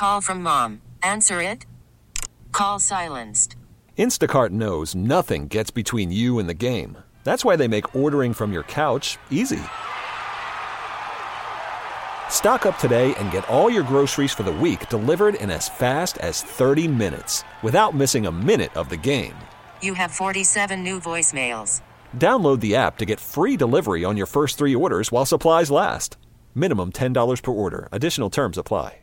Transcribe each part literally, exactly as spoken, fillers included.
call from mom. Answer it. Call silenced. Instacart knows nothing gets between you and the game. That's why they make ordering from your couch easy. Stock up today and get all your groceries for the week delivered in as fast as thirty minutes without missing a minute of the game. You have forty-seven new voicemails. Download the app to get free delivery on your first three orders while supplies last. Minimum ten dollars per order. Additional terms apply.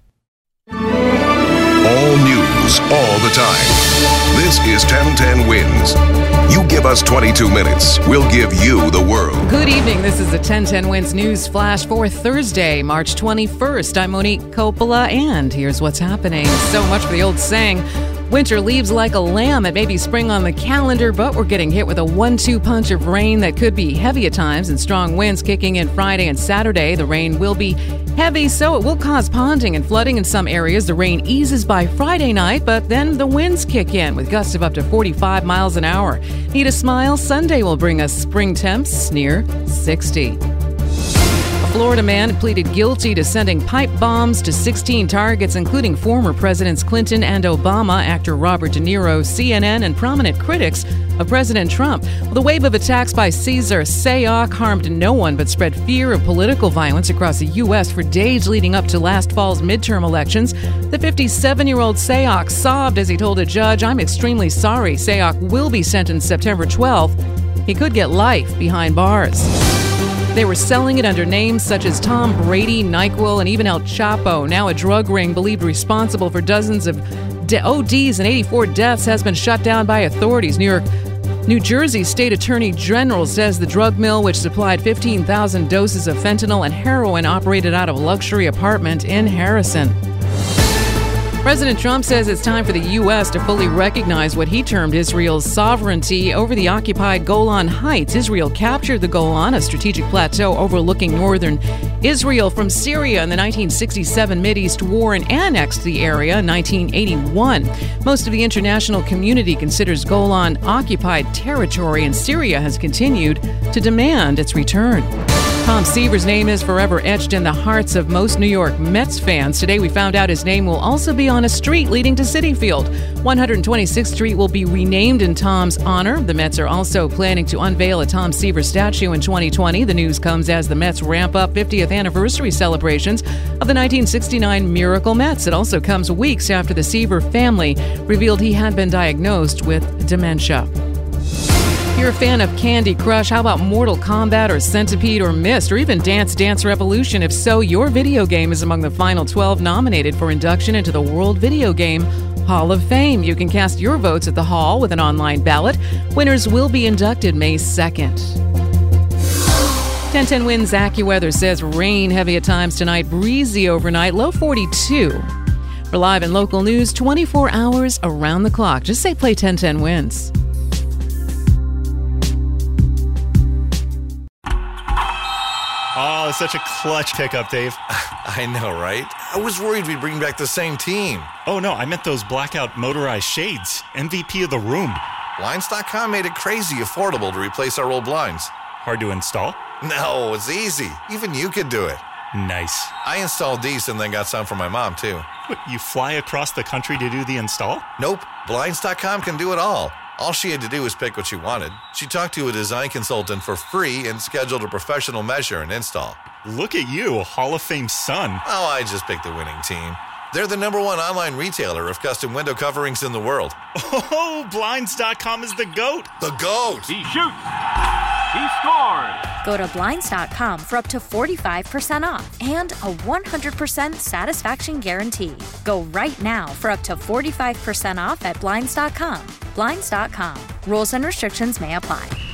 All news, all the time. This is ten ten Wins. You give us twenty-two minutes, we'll give you the world. Good evening. This is the ten ten Wins News Flash for Thursday, March twenty-first. I'm Monique Coppola, and here's what's happening. So much for the old saying, winter leaves like a lamb. It may be spring on the calendar, but we're getting hit with a one two punch of rain that could be heavy at times and strong winds kicking in Friday and Saturday. The rain will be heavy, so it will cause ponding and flooding in some areas. The rain eases by Friday night, but then the winds kick in with gusts of up to forty-five miles an hour. Need a smile? Sunday will bring us spring temps near sixty. A Florida man pleaded guilty to sending pipe bombs to sixteen targets, including former Presidents Clinton and Obama, actor Robert De Niro, C N N, and prominent critics of President Trump. Well, the wave of attacks by Cesar Sayoc harmed no one but spread fear of political violence across the U S for days leading up to last fall's midterm elections. The fifty-seven-year-old Sayoc sobbed as he told a judge, "I'm extremely sorry." Sayoc will be sentenced September twelfth. He could get life behind bars. They were selling it under names such as Tom Brady, NyQuil, and even El Chapo. Now a drug ring believed responsible for dozens of de- O Ds and eighty-four deaths has been shut down by authorities. New York, New Jersey State Attorney General says the drug mill, which supplied fifteen thousand doses of fentanyl and heroin, operated out of a luxury apartment in Harrison. President Trump says it's time for the U S to fully recognize what he termed Israel's sovereignty over the occupied Golan Heights. Israel captured the Golan, a strategic plateau overlooking northern Israel from Syria in the nineteen sixty-seven Mideast War, and annexed the area in nineteen eighty-one. Most of the international community considers Golan occupied territory, and Syria has continued to demand its return. Tom Seaver's name is forever etched in the hearts of most New York Mets fans. Today we found out his name will also be on a street leading to Citi Field. one hundred twenty-sixth Street will be renamed in Tom's honor. The Mets are also planning to unveil a Tom Seaver statue in twenty twenty. The news comes as the Mets ramp up fiftieth anniversary celebrations of the nineteen sixty-nine Miracle Mets. It also comes weeks after the Seaver family revealed he had been diagnosed with dementia. If you're a fan of Candy Crush, how about Mortal Kombat or Centipede or Myst or even Dance Dance Revolution? If so, your video game is among the final twelve nominated for induction into the World Video Game Hall of Fame. You can cast your votes at the Hall with an online ballot. Winners will be inducted May second. ten ten Wins AccuWeather says rain heavy at times tonight, breezy overnight, low forty-two. For live and local news, twenty-four hours around the clock. Just say play ten ten Wins. Oh, such a clutch pickup, Dave. I know, right? I was worried we'd bring back the same team. Oh, no, I meant those blackout motorized shades. M V P of the room. Blinds dot com made it crazy affordable to replace our old blinds. Hard to install? No, it's easy. Even you could do it. Nice. I installed these and then got some for my mom, too. What, you fly across the country to do the install? Nope. Blinds dot com can do it all. All she had to do was pick what she wanted. She talked to a design consultant for free and scheduled a professional measure and install. Look at you, a Hall of Fame son. Oh, I just picked the winning team. They're the number one online retailer of custom window coverings in the world. Oh, Blinds dot com is the GOAT. The GOAT! He shoots! He scores! Go to Blinds dot com for up to forty-five percent off and a one hundred percent satisfaction guarantee. Go right now for up to forty-five percent off at Blinds dot com. Blinds dot com. Rules and restrictions may apply.